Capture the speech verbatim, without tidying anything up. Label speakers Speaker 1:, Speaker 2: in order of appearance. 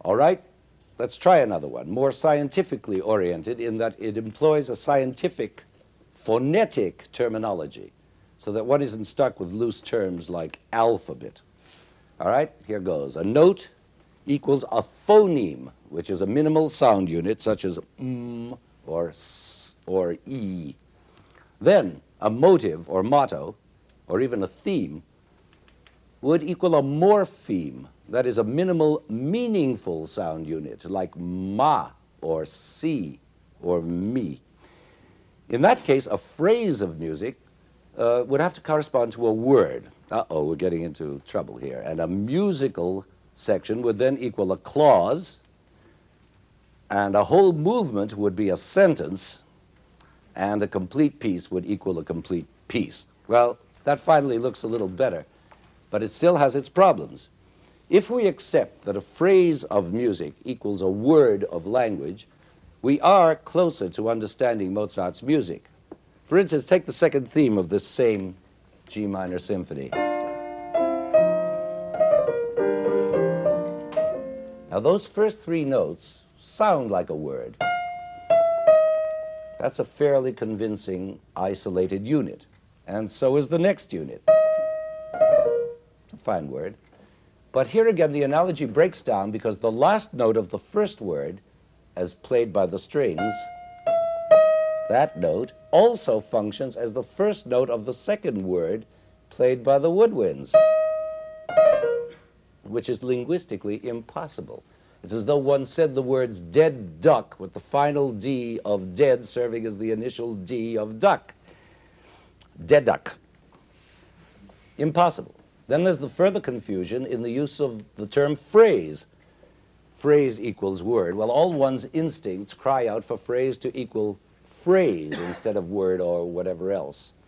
Speaker 1: All right? Let's try another one, more scientifically oriented in that it employs a scientific phonetic terminology so that one isn't stuck with loose terms like alphabet. All right, here goes. A note equals a phoneme, which is a minimal sound unit such as m or s or e. Then a motive or motto or even a theme would equal a morpheme, that is a minimal meaningful sound unit like ma or si or mi. In that case, a phrase of music uh, would have to correspond to a word. Uh-oh, we're getting into trouble here. And a musical section would then equal a clause, and a whole movement would be a sentence, and a complete piece would equal a complete piece. Well, that finally looks a little better, but it still has its problems. If we accept that a phrase of music equals a word of language, we are closer to understanding Mozart's music. For instance, take the second theme of this same G minor symphony. Now, those first three notes sound like a word. That's a fairly convincing isolated unit. And so is the next unit. It's a fine word. But here again, the analogy breaks down because the last note of the first word, as played by the strings, that note also functions as the first note of the second word played by the woodwinds, which is linguistically impossible. It's as though one said the words dead duck with the final D of dead serving as the initial D of duck. Dead duck. Impossible. Then there's the further confusion in the use of the term phrase. Phrase equals word. Well, all one's instincts cry out for phrase to equal phrase instead of word or whatever else.